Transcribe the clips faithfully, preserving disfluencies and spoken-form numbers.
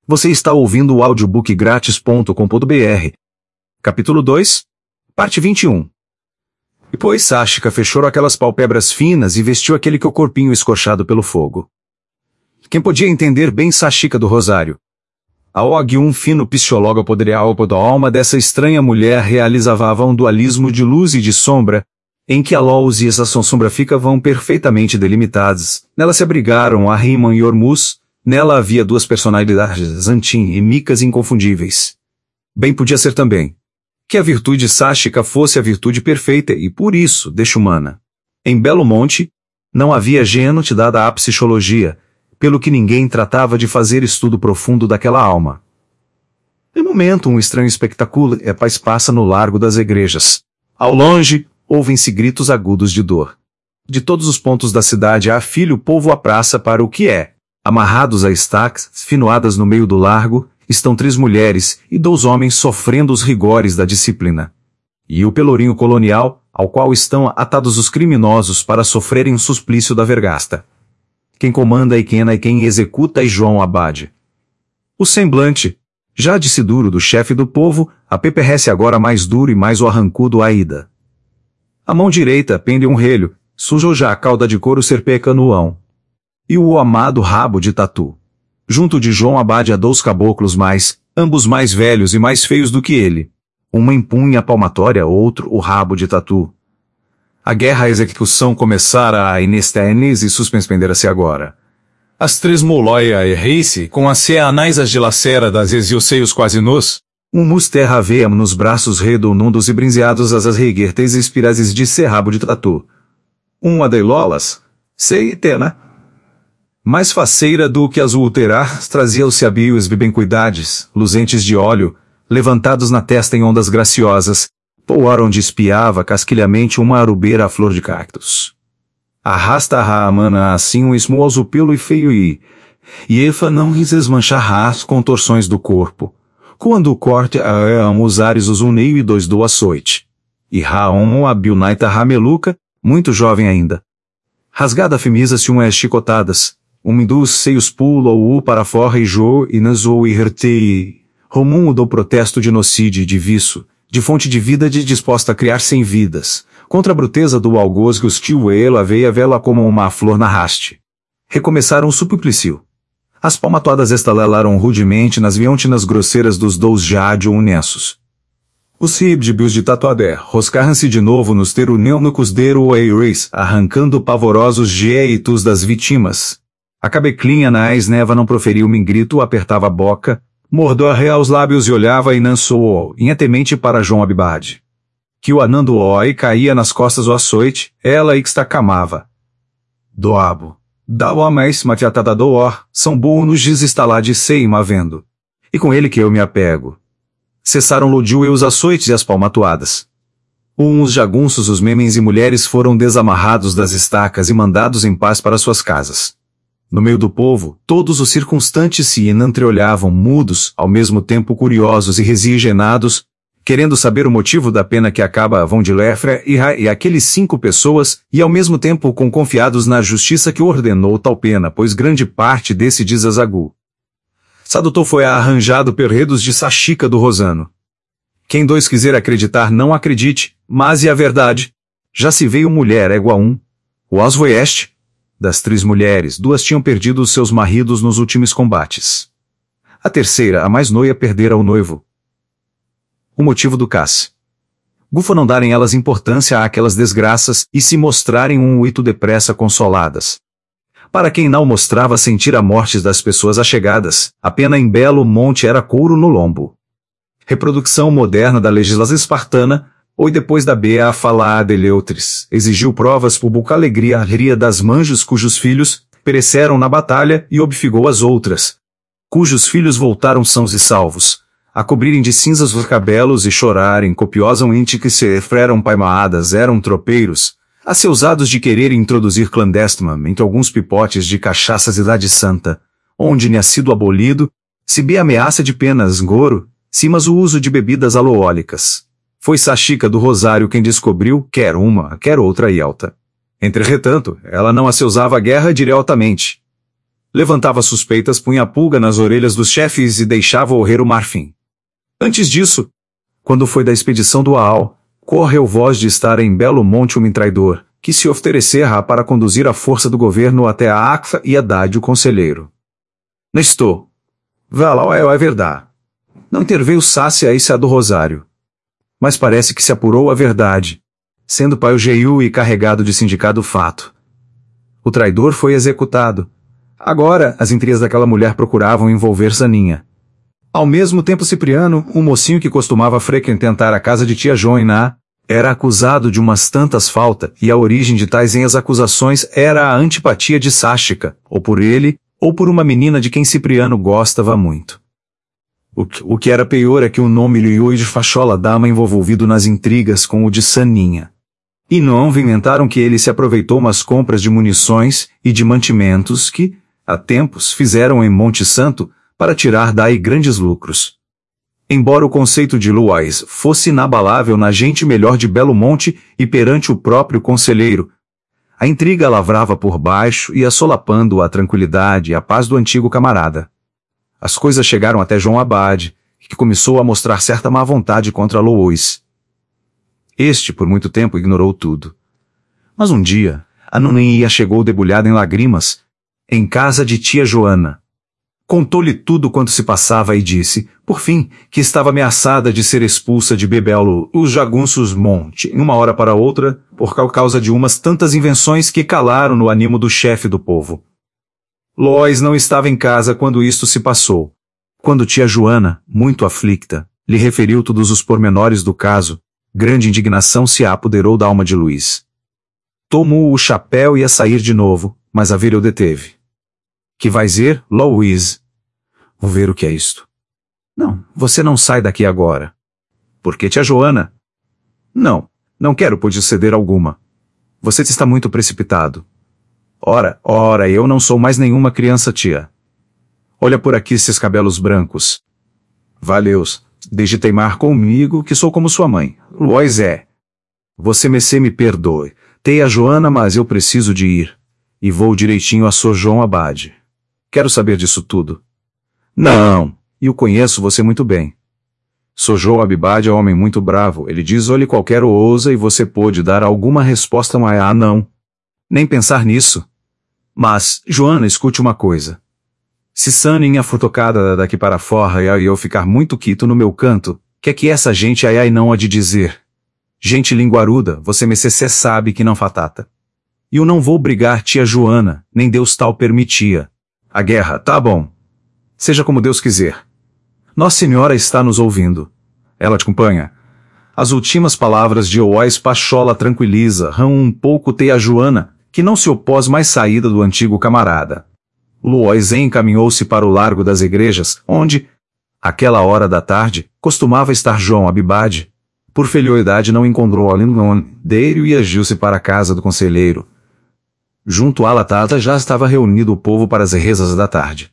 Você está ouvindo o audiobook grátis ponto com ponto br. Capítulo dois, parte vinte e um. Depois Sashika fechou aquelas pálpebras finas e vestiu aquele que o corpinho escorchado pelo fogo. Quem podia entender bem Sashika do Rosário? A Og, um fino psicólogo poderia da alma dessa estranha mulher, realizava um dualismo de luz e de sombra, em que a luz e essa sombra ficavam perfeitamente delimitadas. Nela se abrigaram Ahriman e Ormuz. Nela havia duas personalidades, Antin e Micas, inconfundíveis. Bem podia ser também que a virtude Sashika fosse a virtude perfeita e, por isso, deixa-humana. Em Belo Monte, não havia gênose dada à psicologia, pelo que ninguém tratava de fazer estudo profundo daquela alma. De momento, um estranho espetáculo é paz passa no largo das igrejas. Ao longe, ouvem-se gritos agudos de dor. De todos os pontos da cidade há filho o povo a praça para o que é. Amarrados a estacas, finoadas no meio do largo, estão três mulheres e dois homens sofrendo os rigores da disciplina. E o pelourinho colonial, ao qual estão atados os criminosos para sofrerem o suplício da vergasta. Quem comanda e quem é quem executa é João Abade. O semblante, já disse duro do chefe do povo, apeperrece agora mais duro e mais o arrancudo Aida. A mão direita pende um relho, sujou já a cauda de couro serpeca no ão. E o amado rabo de tatu. Junto de João Abade há dois caboclos mais, ambos mais velhos e mais feios do que ele. Uma empunha a palmatória, outro o rabo de tatu. A guerra a execução começara a inestenes e suspendera-se agora. As três molóia e rei-se, com as ceanais as dilaceradas e os seios quase nus. Um musterra veia nos braços redondos e brinzeados as reguertes e espirazes de serrabo de tatu. Um adeilolas, sei tena. Mais faceira do que as ulteras, trazia os sabios bem-cuidades, luzentes de óleo, levantados na testa em ondas graciosas, poar onde espiava casquilhamente uma arubeira à flor de cactos. Arrasta a mana assim um esmoso pelo e feio e... E efa não desmanchar as contorções do corpo. Quando o corte a os ares os uneio e dois do açoite. E Raon abriu naita rameluca, muito jovem ainda. Rasgada femisa-se uma chicotadas. Um dos seios pula o para fora e jo e nazou e hertei. Romum do protesto de nocide e de viço, de fonte de vida de disposta a criar sem vidas, contra a bruteza do algoz que os tio ela veia vela como uma flor na haste. Recomeçaram o suplicio. As palmatoadas estalelaram rudemente nas viontinas grosseiras dos dous jádio unensos. Os ribdibios de tatuadé roscaram-se de novo nos teruneunucos dero eiris, arrancando pavorosos jeitos das vítimas. A cabeclinha na esneva não proferiu um grito, apertava a boca, mordou a real os lábios e olhava e nançou inhatemente para João Abade. Que o anando oi caía nas costas o açoite, ela ixtacamava. Doabo. Dá o amais matiatada do or, são bônus desestalar de seima vendo. E com ele que eu me apego. Cessaram lodiu e os açoites e as palmatoadas. Uns jagunços os memens e mulheres foram desamarrados das estacas e mandados em paz para suas casas. No meio do povo, todos os circunstantes se entreolhavam mudos, ao mesmo tempo curiosos e resigenados, querendo saber o motivo da pena que acaba vão de Lefre e, e aqueles cinco pessoas, e ao mesmo tempo com confiados na justiça que ordenou tal pena, pois grande parte desse desazagu. Sadutou foi arranjado perredos de Sashika do Rosano. Quem dois quiser acreditar não acredite, mas e a verdade? Já se veio mulher égua um. O asvoeste. Das três mulheres, duas tinham perdido os seus maridos nos últimos combates. A terceira, a mais noia, perdera o noivo. O motivo do casse. Gufa não darem elas importância àquelas desgraças e se mostrarem um uito depressa consoladas. Para quem não mostrava sentir a morte das pessoas achegadas, a pena em Belo Monte era couro no lombo. Reprodução moderna da legislação espartana, ou depois da Bea a falar de Leutris, exigiu provas por buca alegria a ria das manjos cujos filhos pereceram na batalha e obfigou as outras, cujos filhos voltaram sãos e salvos, a cobrirem de cinzas os cabelos e chorarem copiosamente que se efreram paimaadas eram tropeiros, a seus ados de querer introduzir clandestinamente alguns pipotes de cachaça cidade santa, onde tinha sido abolido, se bem ameaça de penas goro, cimas o uso de bebidas aloólicas. Foi Sashika do Rosário quem descobriu, quer uma, quer outra Ielta. Entretanto, ela não a se usava a guerra diretamente. Levantava suspeitas, punha a pulga nas orelhas dos chefes e deixava ocorrer o marfim. Antes disso, quando foi da expedição do Aal, correu voz de estar em Belo Monte um traidor, que se oferecera para conduzir a força do governo até a Acfa e Haddad o conselheiro. Não estou. Valal é a verdade. Não interveio Sácia e Sá do Rosário. Mas parece que se apurou a verdade, sendo pai o Geiu e carregado de sindicado o fato. O traidor foi executado. Agora, as intrigas daquela mulher procuravam envolver Zaninha. Ao mesmo tempo, Cipriano, um mocinho que costumava frequentar a casa de tia Joina, era acusado de umas tantas faltas, e a origem de tais acusações era a antipatia de Sáchica, ou por ele, ou por uma menina de quem Cipriano gostava muito. O que, o que era pior é que o nome Liu de Fachola Dama envolvido nas intrigas com o de Saninha. E não inventaram que ele se aproveitou umas compras de munições e de mantimentos que, há tempos, fizeram em Monte Santo, para tirar daí grandes lucros. Embora o conceito de Luais fosse inabalável na gente melhor de Belo Monte e perante o próprio conselheiro, a intriga lavrava por baixo e assolapando a tranquilidade e a paz do antigo camarada. As coisas chegaram até João Abade, que começou a mostrar certa má vontade contra Luís. Este, por muito tempo, ignorou tudo. Mas um dia, a Nuninha chegou debulhada em lágrimas, em casa de tia Joana. Contou-lhe tudo quanto se passava e disse, por fim, que estava ameaçada de ser expulsa de Bebelo, os jagunços Monte, em uma hora para outra, por causa de umas tantas invenções que calaram no ânimo do chefe do povo. Lois não estava em casa quando isto se passou. Quando tia Joana, muito aflicta, lhe referiu todos os pormenores do caso, grande indignação se apoderou da alma de Luís. Tomou o chapéu e ia sair de novo, mas a vira o deteve. Que vais dizer, Luís? Vou ver o que é isto. Não, você não sai daqui agora. Por que, tia Joana? Não, não quero poder ceder alguma. Você está muito precipitado. Ora, ora, eu não sou mais nenhuma criança, tia. Olha por aqui esses cabelos brancos. Valeus, deixe teimar comigo, que sou como sua mãe. Luís é. Você me se me perdoe. Teia Joana, mas eu preciso de ir. E vou direitinho a Sor João Abade. Quero saber disso tudo. Não, e o conheço você muito bem. Sor João Abade é um homem muito bravo, ele diz olhe qualquer ousa e você pode dar alguma resposta, mas ah não. Nem pensar nisso. Mas, Joana, escute uma coisa. Se Saninha for tocada daqui para fora e eu ficar muito quito no meu canto, que é que essa gente ai ai não há de dizer? Gente linguaruda, você me cê sabe que não fatata. E eu não vou brigar tia Joana, nem Deus tal permitia. A guerra, tá bom. Seja como Deus quiser. Nossa Senhora está nos ouvindo. Ela te acompanha. As últimas palavras de Oás Pachola tranquiliza rão um pouco tia Joana, que não se opôs mais saída do antigo camarada. Luís encaminhou-se para o largo das igrejas, onde, àquela hora da tarde, costumava estar João Abibade. Por filhoidade não encontrou Alingon, Dério e agiu-se para a casa do conselheiro. Junto à latata já estava reunido o povo para as rezas da tarde.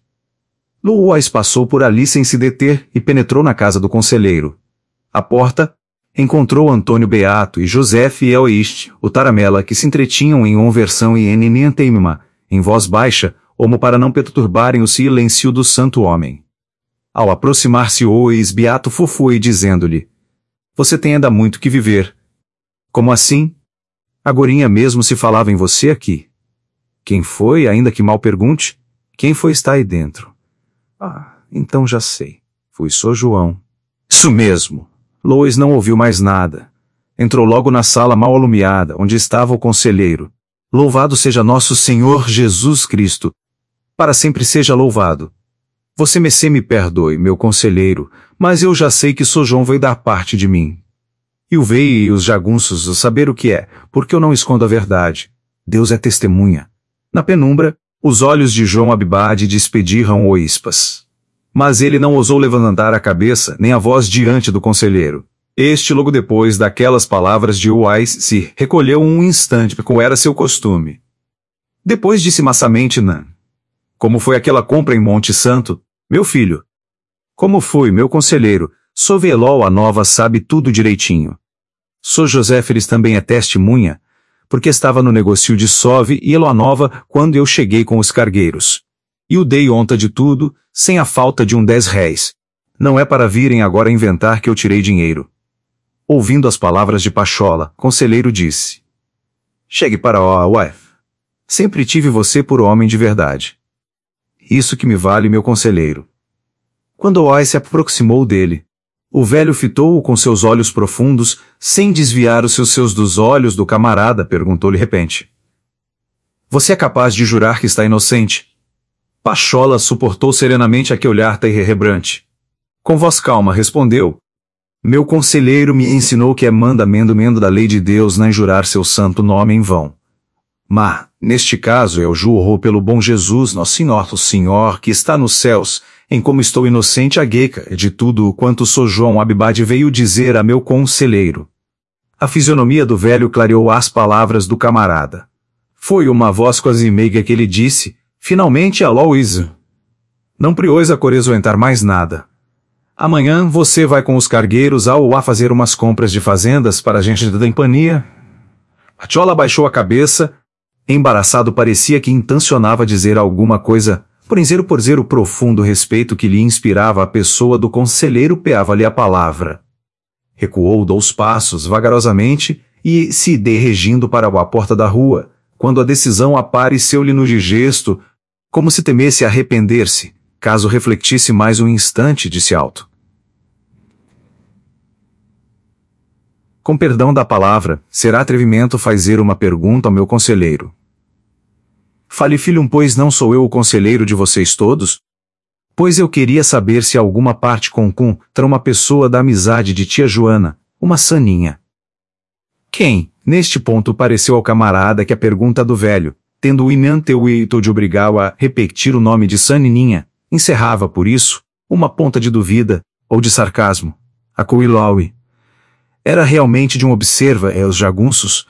Luís passou por ali sem se deter e penetrou na casa do conselheiro. À porta, encontrou Antônio Beato e Josefe e Eoiste, o taramela, que se entretinham em conversão e em Ninteima, em voz baixa, como para não perturbarem o silêncio do santo homem. Ao aproximar-se Oís Beato fofou dizendo-lhe, você tem ainda muito que viver. Como assim? Agorinha mesmo se falava em você aqui. Quem foi, ainda que mal pergunte? Quem foi está aí dentro? Ah, então já sei. Fui Sor João. Isso mesmo. Luís não ouviu mais nada. Entrou logo na sala mal alumiada, onde estava o conselheiro. Louvado seja nosso Senhor Jesus Cristo. Para sempre seja louvado. Você me se me perdoe, meu conselheiro, mas eu já sei que Sor João veio dar parte de mim. E o veio e os jagunços o saber o que é, porque eu não escondo a verdade. Deus é testemunha. Na penumbra, os olhos de João Abibade despediram Oispas. Mas ele não ousou levantar a cabeça nem a voz diante do conselheiro. Este, logo depois daquelas palavras de Uais, se recolheu um instante, como era seu costume. Depois disse maçamente Nan. Como foi aquela compra em Monte Santo, meu filho? Como foi, meu conselheiro? Sou Velol a nova sabe tudo direitinho. Sou Joséferes também é testemunha, porque estava no negócio de Sove e Elo a nova quando eu cheguei com os cargueiros. E o dei onta de tudo, sem a falta de um dez réis. Não é para virem agora inventar que eu tirei dinheiro. Ouvindo as palavras de Pachola, conselheiro disse: Chegue para ó, ué. Sempre tive você por homem de verdade. Isso que me vale, meu conselheiro. Quando Oai se aproximou dele, o velho fitou-o com seus olhos profundos, sem desviar os seus seus dos olhos do camarada, perguntou-lhe repente: Você é capaz de jurar que está inocente? Pachola suportou serenamente aquele olhar terrebrante. Com voz calma respondeu: Meu conselheiro me ensinou que é mandamento mendo da lei de Deus não jurar seu santo nome em vão. Mas, neste caso, eu juro pelo bom Jesus nosso Senhor, o Senhor que está nos céus, em como estou inocente a gueca de tudo quanto sou João Abibade veio dizer a meu conselheiro. A fisionomia do velho clareou as palavras do camarada. Foi uma voz quase meiga que ele disse, finalmente a Aloísio. Não priosa coresoentar mais nada. Amanhã você vai com os cargueiros ao a fazer umas compras de fazendas para a gente da companhia. Pachola baixou a cabeça. Embaraçado parecia que intencionava dizer alguma coisa, porém zero por zero o profundo respeito que lhe inspirava a pessoa do conselheiro peava-lhe a palavra. Recuou dois passos vagarosamente e se dirigindo para a porta da rua, quando a decisão apareceu-lhe no gesto, como se temesse arrepender-se, caso refletisse mais um instante, disse alto. Com perdão da palavra, será atrevimento fazer uma pergunta ao meu conselheiro. Fale, filho, pois não sou eu o conselheiro de vocês todos? Pois eu queria saber se alguma parte concum tra uma pessoa da amizade de tia Joana, uma saninha. Quem, neste ponto pareceu ao camarada que a pergunta do velho, tendo o inanteuito de obrigá-o a repetir o nome de Sanininha, encerrava por isso, uma ponta de dúvida, ou de sarcasmo. A Coiloui. Era realmente de um observa é os jagunços,